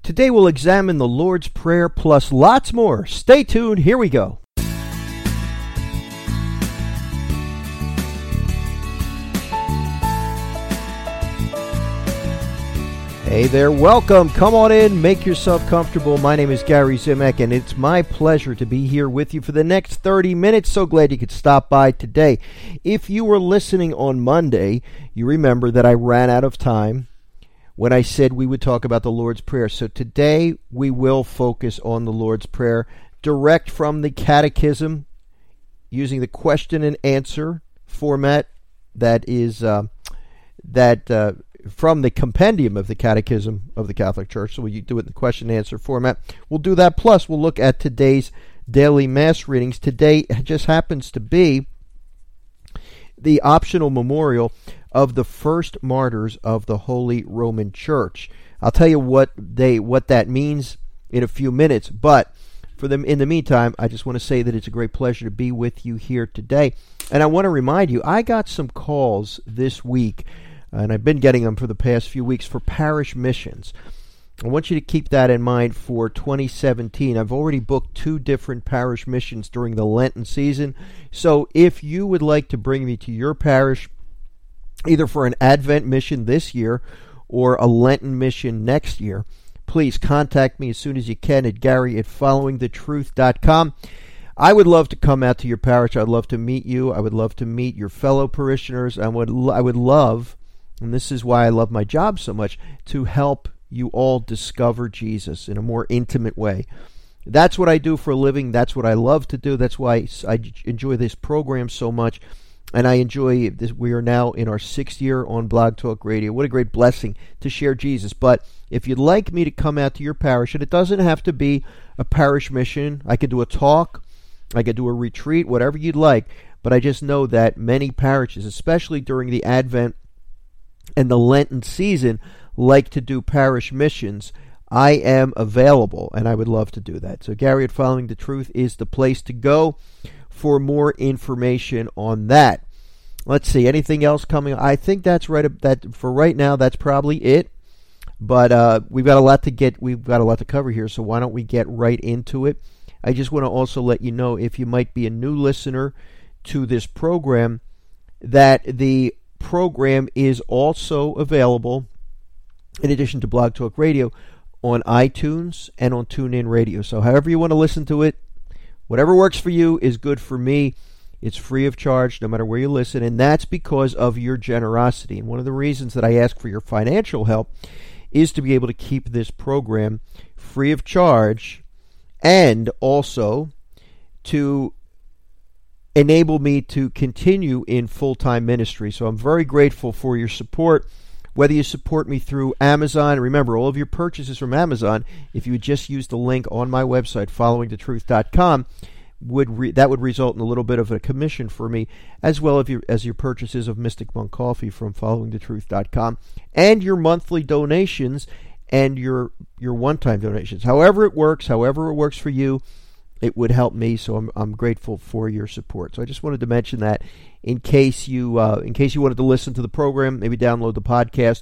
Today we'll examine the Lord's Prayer plus lots more. Stay tuned, here we go. Hey there, welcome. Come on in, make yourself comfortable. My name is Gary Zimek, and it's my pleasure to be here with you for the next 30 minutes. So glad you could stop by today. If you were listening on Monday, you remember that I ran out of time when I said we would talk about the Lord's Prayer. So today we will focus on the Lord's Prayer direct from the Catechism using the question and answer format that is from the compendium of the Catechism of the Catholic Church. So we do it in the question and answer format. We'll do that, plus we'll look at today's daily Mass readings. Today just happens to be the optional memorial of the first martyrs of the Holy Roman Church. I'll tell you what that means in a few minutes, but for them, in the meantime, I just want to say that it's a great pleasure to be with you here today. And I want to remind you, I got some calls this week, and I've been getting them for the past few weeks, for parish missions. I want you to keep that in mind for 2017. I've already booked 2 different parish missions during the Lenten season. So if you would like to bring me to your parish, either for an Advent mission this year or a Lenten mission next year, please contact me as soon as you can at gary@followingthetruth.com. I would love to come out to your parish. I'd love to meet you. I would love to meet your fellow parishioners. I would love, and this is why I love my job so much, to help you all discover Jesus in a more intimate way. That's what I do for a living. That's what I love to do. That's why I enjoy this program so much. And I enjoy this. We are now in our 6th year on Blog Talk Radio. What a great blessing to share Jesus. But if you'd like me to come out to your parish, and it doesn't have to be a parish mission. I could do a talk. I could do a retreat, whatever you'd like. But I just know that many parishes, especially during the Advent and the Lenten season, like to do parish missions. I am available, and I would love to do that. So Gary at Following the Truth is the place to go for more information on that. Let's see, anything else coming? I think that's right. That for right now, that's probably it. But we've got a lot to cover here. So why don't we get right into it? I just want to also let you know, if you might be a new listener to this program, that the program is also available, in addition to Blog Talk Radio, on iTunes and on TuneIn Radio. So however you want to listen to it, whatever works for you is good for me. It's free of charge no matter where you listen, and that's because of your generosity. And one of the reasons that I ask for your financial help is to be able to keep this program free of charge, and also to enable me to continue in full-time ministry. So I'm very grateful for your support, whether you support me through Amazon. Remember, all of your purchases from Amazon, if you would just use the link on my website, followingthetruth.com, that would result in a little bit of a commission for me, as well as your purchases of Mystic Monk Coffee from followingthetruth.com, and your monthly donations and your one-time donations. However it works for you, it would help me, so I'm grateful for your support. So I just wanted to mention that in case you wanted to listen to the program, maybe download the podcast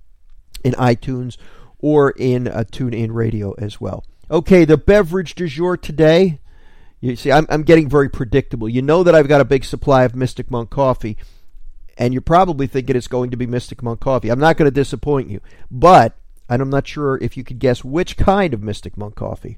in iTunes or in TuneIn Radio as well. Okay, the beverage du jour today. You see, I'm getting very predictable. You know that I've got a big supply of Mystic Monk Coffee, and you're probably thinking it's going to be Mystic Monk Coffee. I'm not going to disappoint you, but I'm not sure if you could guess which kind of Mystic Monk Coffee.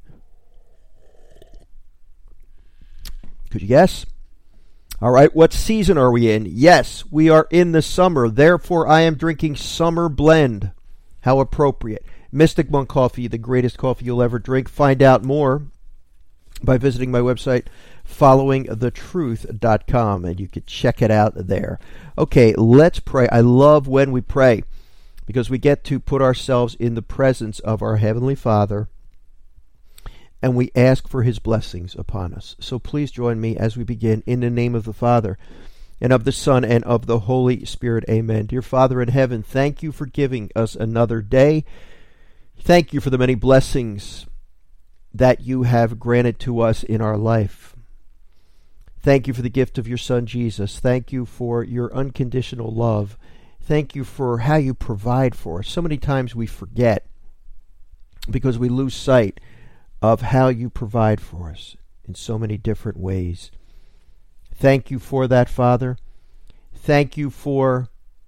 Could you guess? All right, what season are we in? Yes, we are in the summer. Therefore, I am drinking Summer Blend. How appropriate. Mystic Monk Coffee, the greatest coffee you'll ever drink. Find out more by visiting my website, followingthetruth.com, and you can check it out there. Okay, let's pray. I love when we pray, because we get to put ourselves in the presence of our Heavenly Father, and we ask for His blessings upon us. So please join me as we begin, in the name of the Father, and of the Son, and of the Holy Spirit. Amen. Dear Father in heaven, thank you for giving us another day. Thank you for the many blessings that you have granted to us in our life. Thank you for the gift of your Son, Jesus. Thank you for your unconditional love. Thank you for how you provide for us. So many times we forget because we lose sight of how you provide for us in so many different ways. Thank you for that, Father. Thank you for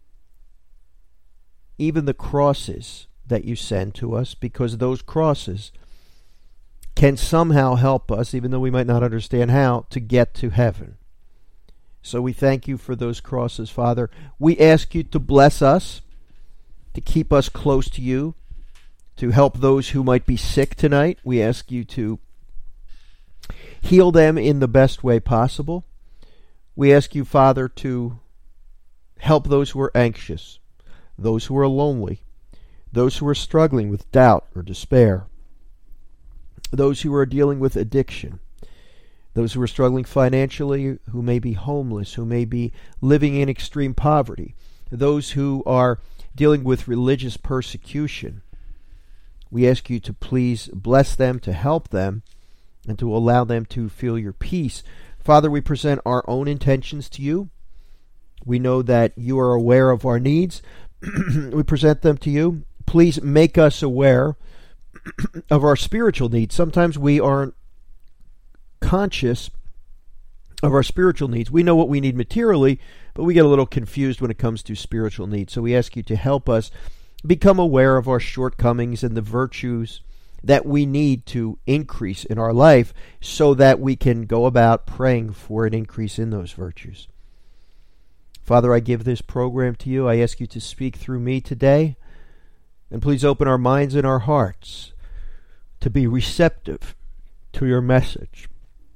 even the crosses that you send to us, because those crosses can somehow help us, even though we might not understand how, to get to heaven. So we thank you for those crosses, Father. We ask you to bless us, to keep us close to you, to help those who might be sick tonight. We ask you to heal them in the best way possible. We ask you, Father, to help those who are anxious, those who are lonely, those who are struggling with doubt or despair, those who are dealing with addiction, those who are struggling financially, who may be homeless, who may be living in extreme poverty, those who are dealing with religious persecution. We ask you to please bless them, to help them, and to allow them to feel your peace. Father, we present our own intentions to you. We know that you are aware of our needs. We present them to you. Please make us aware of our spiritual needs. Sometimes we aren't conscious of our spiritual needs. We know what we need materially, but we get a little confused when it comes to spiritual needs. So we ask you to help us become aware of our shortcomings and the virtues that we need to increase in our life, so that we can go about praying for an increase in those virtues. Father, I give this program to you. I ask you to speak through me today, and please open our minds and our hearts to be receptive to your message.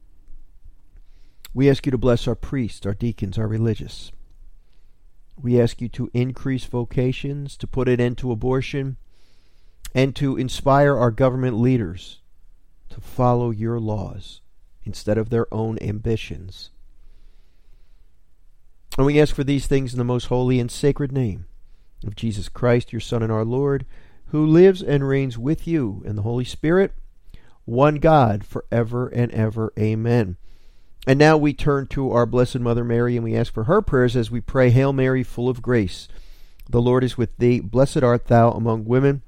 We ask you to bless our priests, our deacons, our religious. We ask you to increase vocations, to put an end to abortion, and to inspire our government leaders to follow your laws instead of their own ambitions. And we ask for these things in the most holy and sacred name of Jesus Christ, your Son and our Lord, who lives and reigns with you in the Holy Spirit, one God, forever and ever. Amen. And now we turn to our Blessed Mother Mary, and we ask for her prayers as we pray, Hail Mary, full of grace. The Lord is with thee. Blessed art thou among women,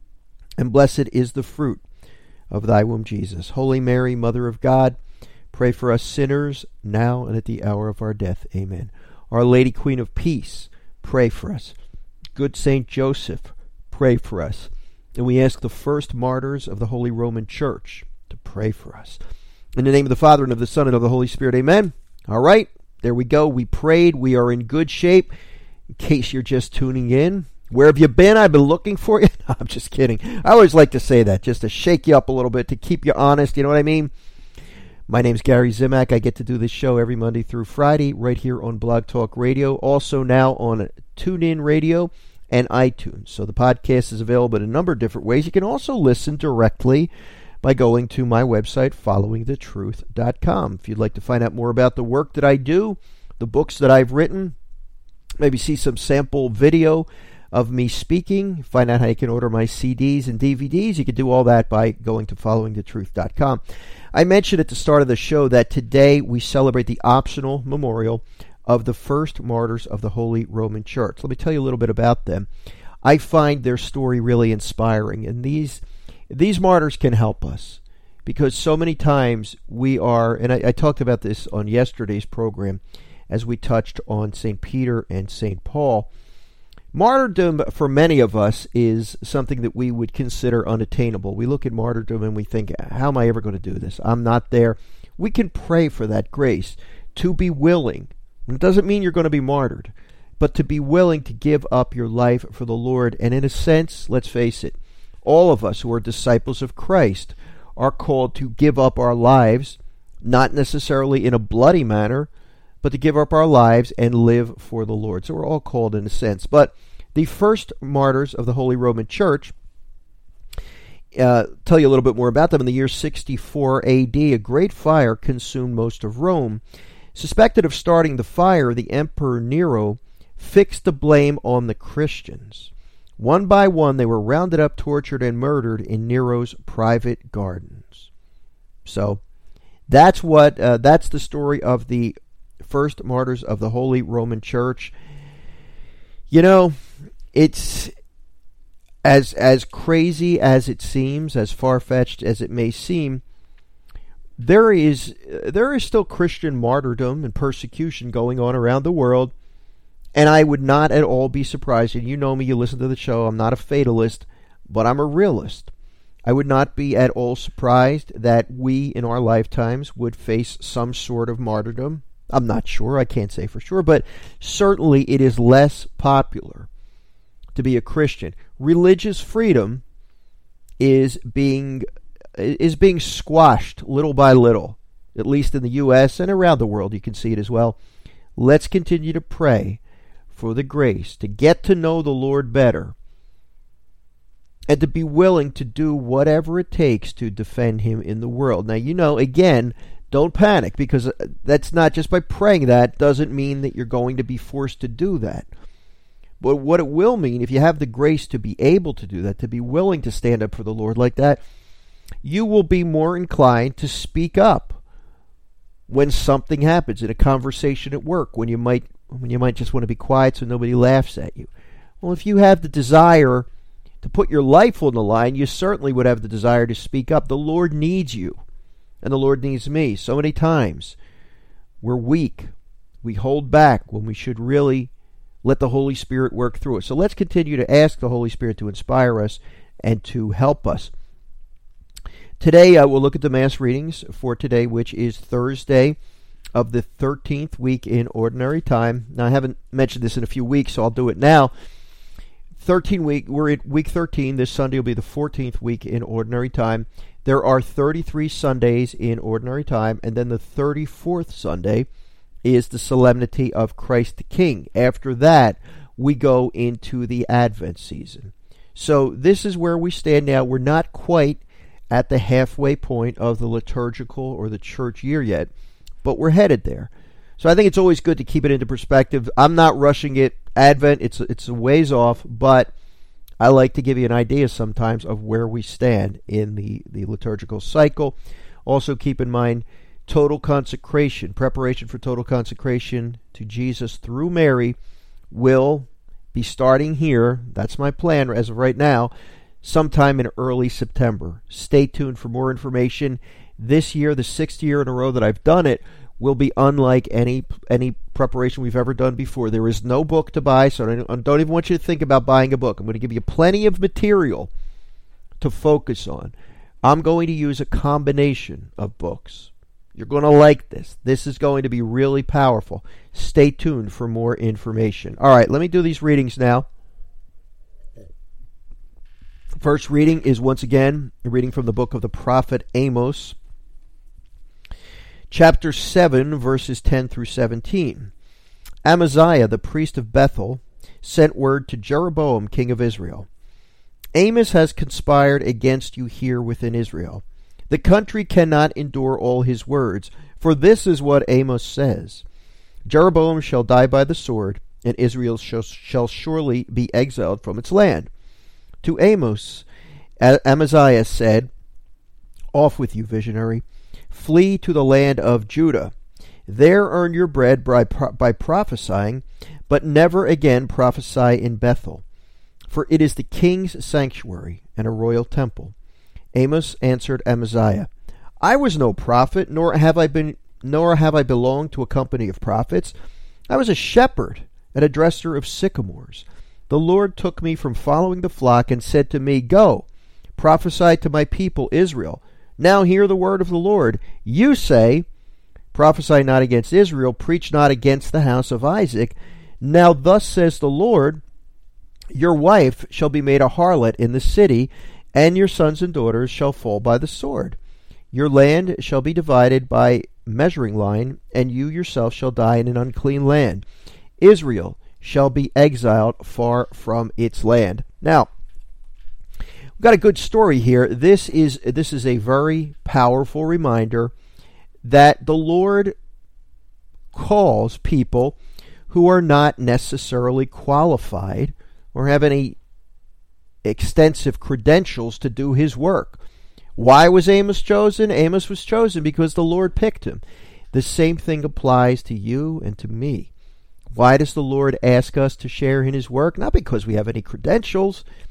and blessed is the fruit of thy womb, Jesus. Holy Mary, Mother of God, pray for us sinners, now and at the hour of our death. Amen. Our Lady, Queen of Peace, pray for us. Good Saint Joseph, pray for us. And we ask the first martyrs of the Holy Roman Church to pray for us. In the name of the Father, and of the Son, and of the Holy Spirit, amen. All right, there we go. We prayed. We are in good shape. In case you're just tuning in, where have you been? I've been looking for you. No, I'm just kidding. I always like to say that, just to shake you up a little bit, to keep you honest. You know what I mean? My name's Gary Zimak. I get to do this show every Monday through Friday right here on Blog Talk Radio. Also now on TuneIn Radio and iTunes. So the podcast is available in a number of different ways. You can also listen directly by going to my website, followingthetruth.com. If you'd like to find out more about the work that I do, the books that I've written, maybe see some sample video of me speaking, find out how you can order my CDs and DVDs, you can do all that by going to followingthetruth.com. I mentioned at the start of the show that today we celebrate the optional memorial of the first martyrs of the Holy Roman Church. Let me tell you a little bit about them. I find their story really inspiring, and these martyrs can help us, because so many times we are, and I talked about this on yesterday's program as we touched on St. Peter and St. Paul. Martyrdom for many of us is something that we would consider unattainable. We look at martyrdom and we think, how am I ever going to do this? I'm not there. We can pray for that grace to be willing. And it doesn't mean you're going to be martyred, but to be willing to give up your life for the Lord. And in a sense, let's face it, all of us who are disciples of Christ are called to give up our lives, not necessarily in a bloody manner, but to give up our lives and live for the Lord. So we're all called in a sense. But the first martyrs of the Holy Roman Church, tell you a little bit more about them. In the year 64 AD, a great fire consumed most of Rome. Suspected of starting the fire, the Emperor Nero fixed the blame on the Christians. One by one, they were rounded up, tortured, and murdered in Nero's private gardens. So that's the story of the first martyrs of the Holy Roman Church. You know, as crazy as it seems, as far-fetched as it may seem, there is still Christian martyrdom and persecution going on around the world, and I would not at all be surprised, and you know me, you listen to the show, I'm not a fatalist, but I'm a realist. I would not be at all surprised that we in our lifetimes would face some sort of martyrdom. I'm not sure, I can't say for sure, but certainly it is less popular to be a Christian. Religious freedom is being squashed little by little, at least in the U.S. and around the world. You can see it as well. Let's continue to pray for the grace to get to know the Lord better and to be willing to do whatever it takes to defend Him in the world. Now, you know, again, don't panic, because that's not just by praying that doesn't mean that you're going to be forced to do that. But what it will mean, if you have the grace to be able to do that, to be willing to stand up for the Lord like that, you will be more inclined to speak up when something happens in a conversation at work, when you might just want to be quiet so nobody laughs at you. Well, if you have the desire to put your life on the line, you certainly would have the desire to speak up. The Lord needs you, and the Lord needs me. So many times we're weak. We hold back when we should really let the Holy Spirit work through us. So let's continue to ask the Holy Spirit to inspire us and to help us. Today, we'll look at the Mass readings for today, which is Thursday of the 13th week in Ordinary Time. Now, I haven't mentioned this in a few weeks, so I'll do it now. We're at week 13. This Sunday will be the 14th week in Ordinary Time. There are 33 Sundays in Ordinary Time, and then the 34th Sunday is the Solemnity of Christ the King. After that, we go into the Advent season. So this is where we stand now. We're not quite at the halfway point of the liturgical or the church year yet, but we're headed there. So I think it's always good to keep it into perspective. I'm not rushing it. Advent, it's a ways off, but I like to give you an idea sometimes of where we stand in the liturgical cycle. Also keep in mind total consecration, preparation for total consecration to Jesus through Mary will be starting here. That's my plan as of right now, sometime in early September. Stay tuned for more information. This year, the 6th year in a row that I've done it, will be unlike any preparation we've ever done before. There is no book to buy, so I don't even want you to think about buying a book. I'm going to give you plenty of material to focus on. I'm going to use a combination of books. You're going to like this. This is going to be really powerful. Stay tuned for more information. All right, let me do these readings now. First reading is once again a reading from the book of the prophet Amos, chapter 7, verses 10 through 17. Amaziah, the priest of Bethel, sent word to Jeroboam, king of Israel. Amos has conspired against you here within Israel. The country cannot endure all his words, for this is what Amos says. Jeroboam shall die by the sword, and Israel shall surely be exiled from its land. To Amos, Amaziah said, Off with you, visionary. Flee to the land of Judah. There earn your bread by prophesying, but never again prophesy in Bethel, for it is the king's sanctuary and a royal temple. Amos answered Amaziah, I was no prophet, nor have I belonged to a company of prophets. I was a shepherd and a dresser of sycamores. The Lord took me from following the flock and said to me, Go, prophesy to my people Israel. Now hear the word of the Lord. You say, Prophesy not against Israel, preach not against the house of Isaac. Now thus says the Lord, Your wife shall be made a harlot in the city, and your sons and daughters shall fall by the sword. Your land shall be divided by measuring line, and you yourself shall die in an unclean land. Israel shall be exiled far from its land. Now, we've got a good story here. This is a very powerful reminder that the Lord calls people who are not necessarily qualified or have any extensive credentials to do his work. Why was Amos chosen? Amos was chosen because the Lord picked him. The same thing applies to you and to me. Why does the Lord ask us to share in his work? Not because we have any credentials,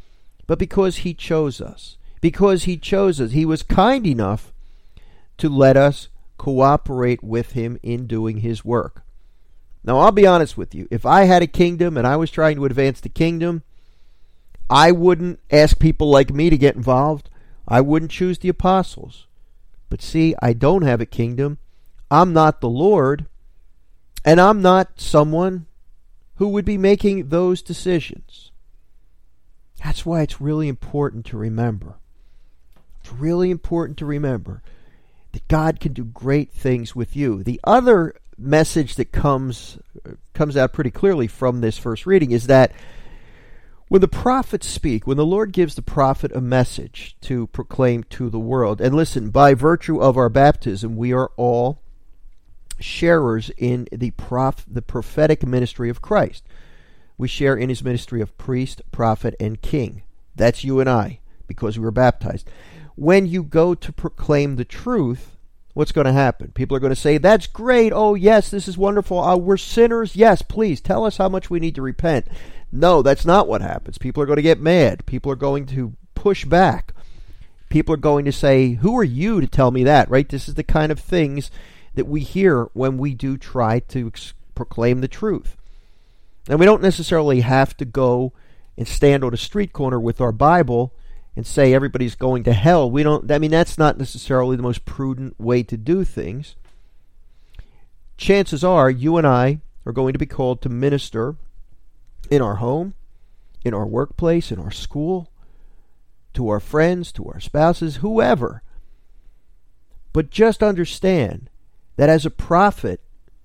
but because he chose us. Because he chose us. He was kind enough to let us cooperate with him in doing his work. Now, I'll be honest with you. If I had a kingdom and I was trying to advance the kingdom, I wouldn't ask people like me to get involved. I wouldn't choose the apostles. But see, I don't have a kingdom. I'm not the Lord, and I'm not someone who would be making those decisions. That's why it's really important to remember. It's really important to remember that God can do great things with you. The other message that comes out pretty clearly from this first reading is that when the prophets speak, when the Lord gives the prophet a message to proclaim to the world, and listen, by virtue of our baptism, we are all sharers in the prophetic ministry of Christ. We share in his ministry of priest, prophet, and king. That's you and I, because we were baptized. When you go to proclaim the truth, what's going to happen? People are going to say, that's great. Oh, yes, this is wonderful. We're sinners. Yes, please tell us how much we need to repent. No, that's not what happens. People are going to get mad. People are going to push back. People are going to say, who are you to tell me that, right? This is the kind of things that we hear when we do try to proclaim the truth. And we don't necessarily have to go and stand on a street corner with our Bible and say everybody's going to hell. That's not necessarily the most prudent way to do things. Chances are you and I are going to be called to minister in our home, in our workplace, in our school, to our friends, to our spouses, whoever. But just understand that as a prophet,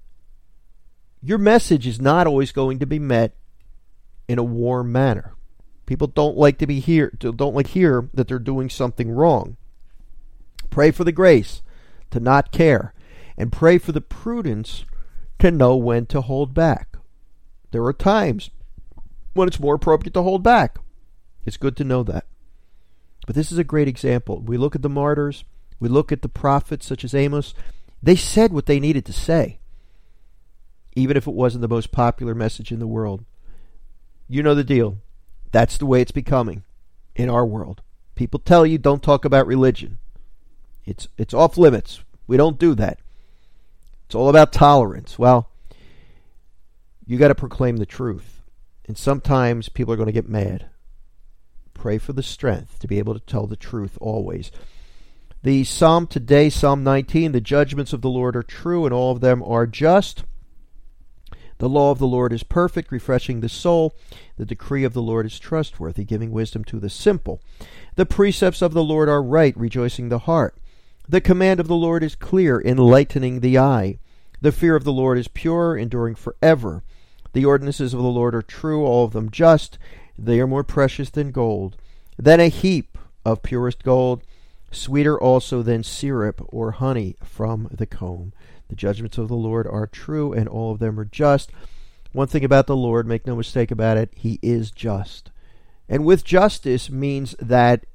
your message is not always going to be met in a warm manner. People don't like to hear that they're doing something wrong. Pray for the grace to not care, and pray for the prudence to know when to hold back. There are times when it's more appropriate to hold back. It's good to know that. But this is a great example. We look at the martyrs, we look at the prophets such as Amos. They said what they needed to say, even if it wasn't the most popular message in the world. You know the deal. That's the way it's becoming in our world. People tell you don't talk about religion. It's off limits. We don't do that. It's all about tolerance. Well, you got to proclaim the truth. And sometimes people are going to get mad. Pray for the strength to be able to tell the truth always. The psalm today, Psalm 19, the judgments of the Lord are true and all of them are just. The law of the Lord is perfect, refreshing the soul. The decree of the Lord is trustworthy, giving wisdom to the simple. The precepts of the Lord are right, rejoicing the heart. The command of the Lord is clear, enlightening the eye. The fear of the Lord is pure, enduring forever. The ordinances of the Lord are true, all of them just. They are more precious than gold, than a heap of purest gold, sweeter also than syrup or honey from the comb. The judgments of the Lord are true, and all of them are just. One thing about the Lord, make no mistake about it, he is just. And with justice means that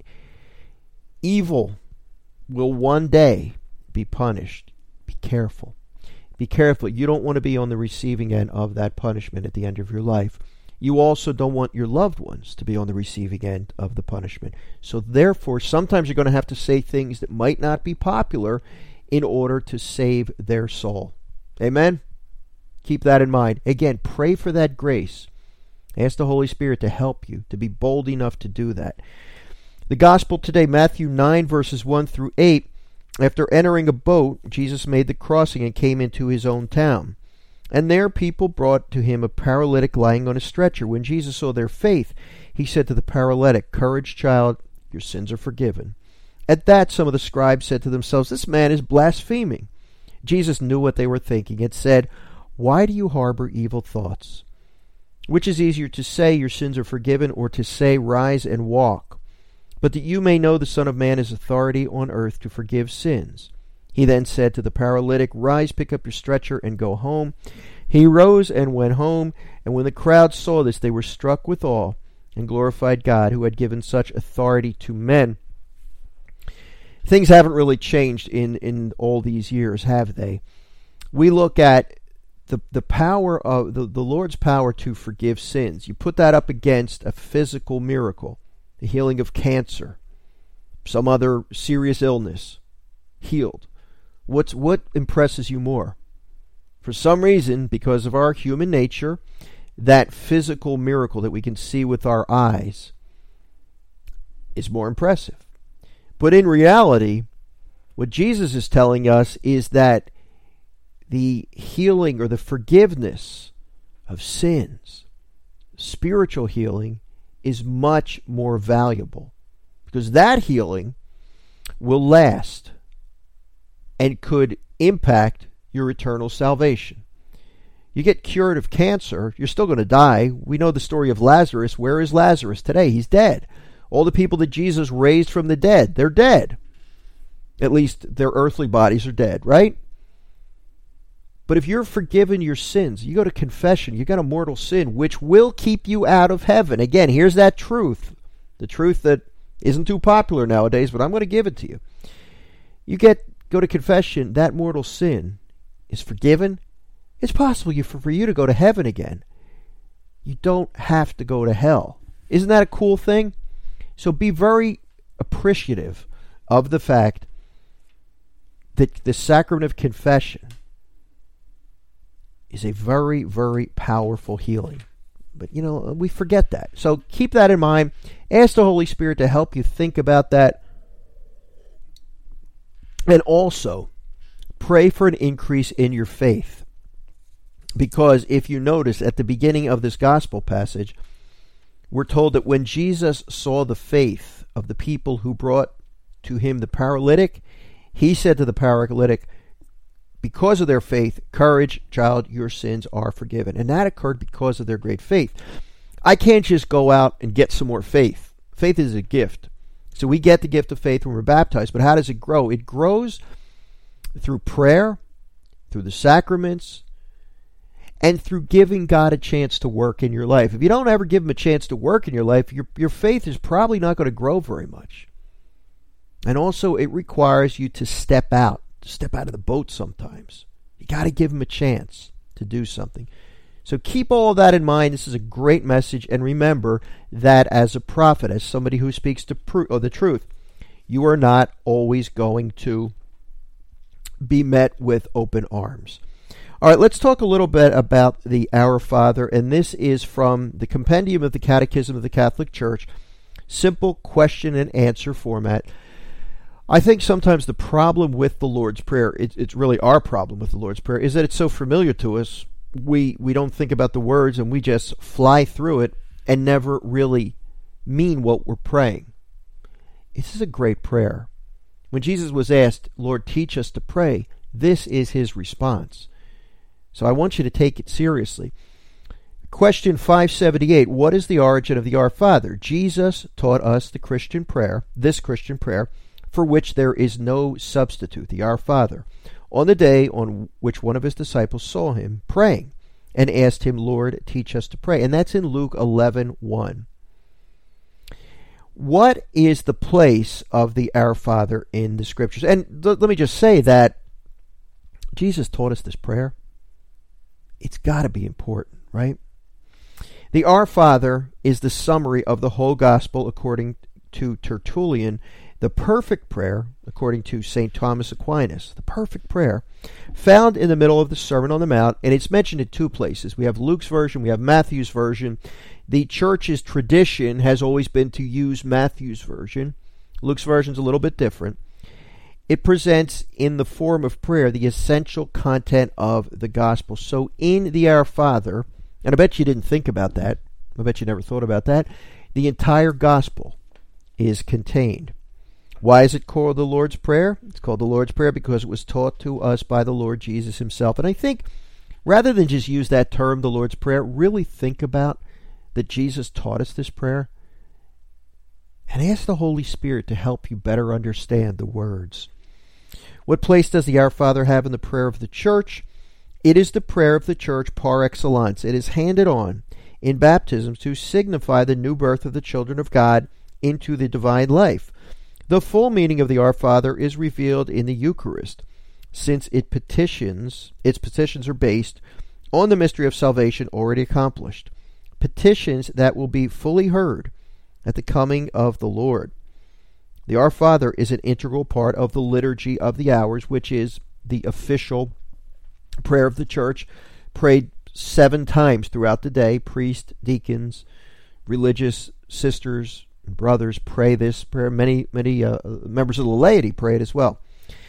evil will one day be punished. Be careful. Be careful. You don't want to be on the receiving end of that punishment at the end of your life. You also don't want your loved ones to be on the receiving end of the punishment. So therefore, sometimes you're going to have to say things that might not be popular in order to save their soul. Amen? Keep that in mind. Again, pray for that grace. Ask the Holy Spirit to help you to be bold enough to do that. The gospel today, Matthew 9, verses 1 through 8. After entering a boat, Jesus made the crossing and came into his own town. And there people brought to him a paralytic lying on a stretcher. When Jesus saw their faith, he said to the paralytic, "Courage, child, your sins are forgiven." At that, some of the scribes said to themselves, "This man is blaspheming." Jesus knew what they were thinking and said, "Why do you harbor evil thoughts? Which is easier to say, 'Your sins are forgiven,' or to say, 'Rise and walk'? But that you may know the Son of Man has authority on earth to forgive sins." He then said to the paralytic, "Rise, pick up your stretcher, and go home." He rose and went home, and when the crowd saw this, they were struck with awe and glorified God, who had given such authority to men. Things haven't really changed in all these years, have they? We look at the power of the Lord's power to forgive sins. You put that up against a physical miracle. the healing of cancer, some other serious illness, healed. What impresses you more? For some reason, because of our human nature, that physical miracle that we can see with our eyes is more impressive. But in reality, what Jesus is telling us is that the healing or the forgiveness of sins, spiritual healing, is much more valuable, because that healing will last and could impact your eternal salvation. You get cured of cancer, you're still going to die. We know the story of Lazarus. Where is Lazarus today? He's dead. All the people that Jesus raised from the dead, they're dead. At least their earthly bodies are dead, right? But if you're forgiven your sins, you go to confession, you got a mortal sin, which will keep you out of heaven. Again, here's that truth. The truth that isn't too popular nowadays, but I'm going to give it to you. Go to confession, that mortal sin is forgiven. It's possible for you to go to heaven again. You don't have to go to hell. Isn't that a cool thing? So be very appreciative of the fact that the sacrament of confession is a very, very powerful healing. But, we forget that. So keep that in mind. Ask the Holy Spirit to help you think about that. And also, pray for an increase in your faith. Because if you notice at the beginning of this gospel passage, we're told that when Jesus saw the faith of the people who brought to him the paralytic, he said to the paralytic, because of their faith, courage, child, your sins are forgiven. And that occurred because of their great faith. I can't just go out and get some more faith. Faith is a gift. So we get the gift of faith when we're baptized. But how does it grow? It grows through prayer, through the sacraments, and through giving God a chance to work in your life. If you don't ever give him a chance to work in your life, your faith is probably not going to grow very much. And also, it requires you to step out of the boat sometimes. You got to give him a chance to do something. So keep all of that in mind. This is a great message. And remember that as a prophet, as somebody who speaks the truth, you are not always going to be met with open arms. All right, let's talk a little bit about the Our Father, and this is from the Compendium of the Catechism of the Catholic Church, simple question and answer format. I think sometimes the problem with the Lord's Prayer, it's really our problem with the Lord's Prayer, is that it's so familiar to us, we don't think about the words and we just fly through it and never really mean what we're praying. This is a great prayer. When Jesus was asked, Lord, teach us to pray, this is his response. So I want you to take it seriously. Question 578, what is the origin of the Our Father? Jesus taught us this Christian prayer, for which there is no substitute, the Our Father, on the day on which one of his disciples saw him praying and asked him, Lord, teach us to pray. And that's in Luke 11:1. What is the place of the Our Father in the Scriptures? And let me just say that Jesus taught us this prayer. It's got to be important, right? The Our Father is the summary of the whole gospel according to Tertullian, the perfect prayer, according to St. Thomas Aquinas, the perfect prayer, found in the middle of the Sermon on the Mount, and it's mentioned in two places. We have Luke's version, we have Matthew's version. The church's tradition has always been to use Matthew's version. Luke's version is a little bit different. It presents in the form of prayer the essential content of the gospel. So in the Our Father, and I bet you didn't think about that, I bet you never thought about that, the entire gospel is contained. Why is it called the Lord's Prayer? It's called the Lord's Prayer because it was taught to us by the Lord Jesus himself. And I think rather than just use that term, the Lord's Prayer, really think about that Jesus taught us this prayer and ask the Holy Spirit to help you better understand the words. What place does the Our Father have in the prayer of the church? It is the prayer of the church par excellence. It is handed on in baptism to signify the new birth of the children of God into the divine life. The full meaning of the Our Father is revealed in the Eucharist, since its petitions are based on the mystery of salvation already accomplished. Petitions that will be fully heard at the coming of the Lord. The Our Father is an integral part of the Liturgy of the Hours, which is the official prayer of the church, prayed 7 times throughout the day. Priests, deacons, religious sisters and brothers pray this prayer. Many members of the laity pray it as well.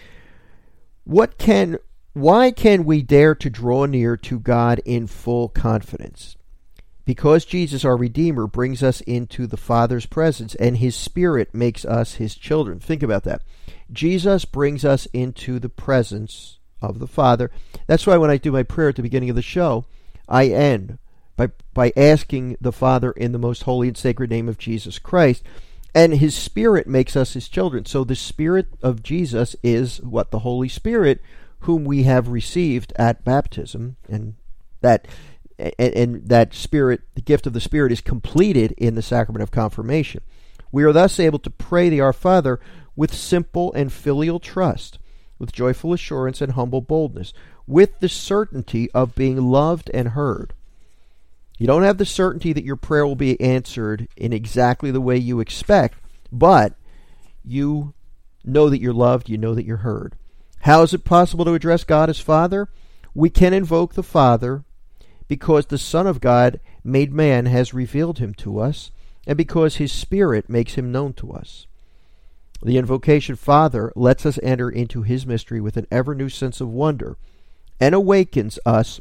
Why can we dare to draw near to God in full confidence? Because Jesus, our Redeemer, brings us into the Father's presence, and His Spirit makes us His children. Think about that. Jesus brings us into the presence of the Father. That's why when I do my prayer at the beginning of the show, I end by asking the Father in the most holy and sacred name of Jesus Christ, and His Spirit makes us His children. So the Spirit of Jesus is what? The Holy Spirit, whom we have received at baptism, and that Spirit, the gift of the Spirit, is completed in the sacrament of confirmation. We are thus able to pray the Our Father with simple and filial trust, with joyful assurance and humble boldness, with the certainty of being loved and heard. You don't have the certainty that your prayer will be answered in exactly the way you expect, but you know that you're loved, you know that you're heard. How is it possible to address God as Father? We can invoke the Father because the Son of God, made man, has revealed Him to us, and because His Spirit makes Him known to us. The invocation Father lets us enter into His mystery with an ever-new sense of wonder and awakens us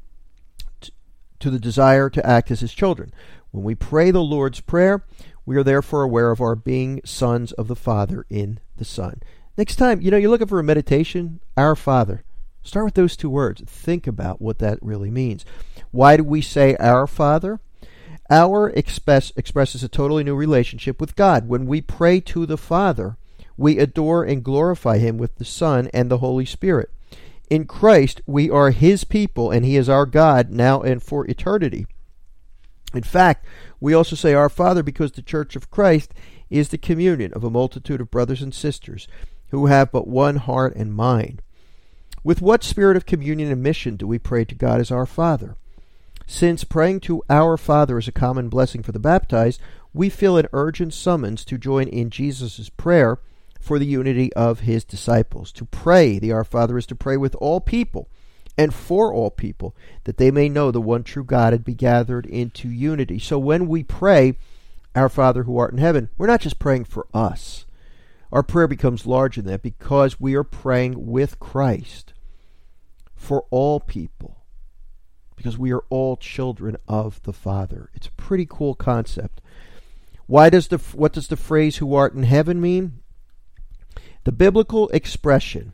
to the desire to act as His children. When we pray the Lord's Prayer, we are therefore aware of our being sons of the Father in the Son. Next time, you're looking for a meditation, Our Father. Start with those 2 words. Think about what that really means. Why do we say Our Father? Our expresses a totally new relationship with God. When we pray to the Father, we adore and glorify Him with the Son and the Holy Spirit. In Christ, we are His people, and He is our God now and for eternity. In fact, we also say Our Father because the Church of Christ is the communion of a multitude of brothers and sisters who have but one heart and mind. With what spirit of communion and mission do we pray to God as our Father? Since praying to Our Father is a common blessing for the baptized, we feel an urgent summons to join in Jesus' prayer for the unity of His disciples. To pray the Our Father is to pray with all people and for all people, that they may know the one true God and be gathered into unity. So when we pray, Our Father who art in heaven, we're not just praying for us. Our prayer becomes larger than that because we are praying with Christ for all people, because we are all children of the Father. It's a pretty cool concept. What does the phrase "who art in heaven" mean? The biblical expression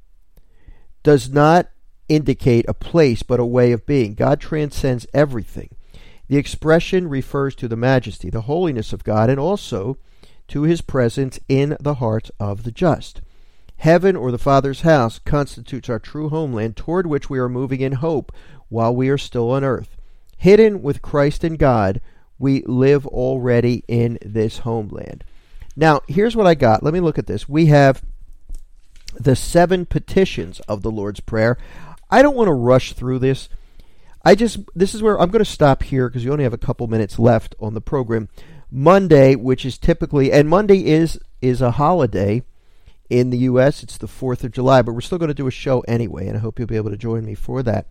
does not indicate a place but a way of being. God transcends everything. The expression refers to the majesty, the holiness of God, and also to His presence in the hearts of the just. Heaven, or the Father's house, constitutes our true homeland toward which we are moving in hope while we are still on earth. Hidden with Christ and God, we live already in this homeland. Now, here's what I got. Let me look at this. We have the 7 petitions of the Lord's Prayer. I don't want to rush through this. This is where I'm going to stop here because you only have a couple minutes left on the program. Monday, which is typically, and Monday is a holiday in the U.S. It's the 4th of July, but we're still going to do a show anyway, and I hope you'll be able to join me for that.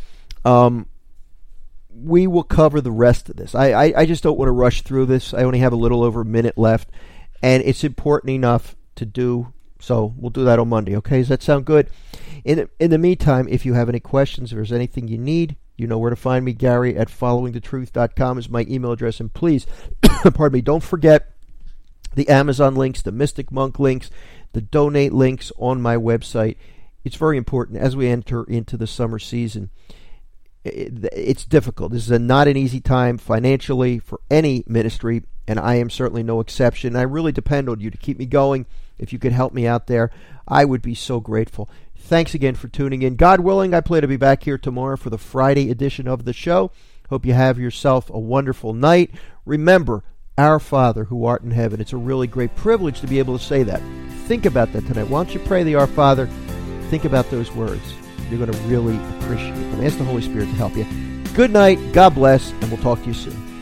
We will cover the rest of this. I just don't want to rush through this. I only have a little over a minute left, and it's important enough to do, so we'll do that on Monday, okay? Does that sound good? In the meantime, if you have any questions, if there's anything you need, you know where to find me. Gary at followingthetruth.com is my email address, and please, pardon me, don't forget the Amazon links, the Mystic Monk links, the donate links on my website. It's very important as we enter into the summer season. It's difficult. This is not an easy time financially for any ministry, and I am certainly no exception. I really depend on you to keep me going. If you could help me out there, I would be so grateful. Thanks again for tuning in. God willing, I plan to be back here tomorrow for the Friday edition of the show. Hope you have yourself a wonderful night. Remember, Our Father who art in heaven. It's a really great privilege to be able to say that. Think about that tonight. Why don't you pray the Our Father? Think about those words. You're going to really appreciate them. Ask the Holy Spirit to help you. Good night. God bless, and we'll talk to you soon.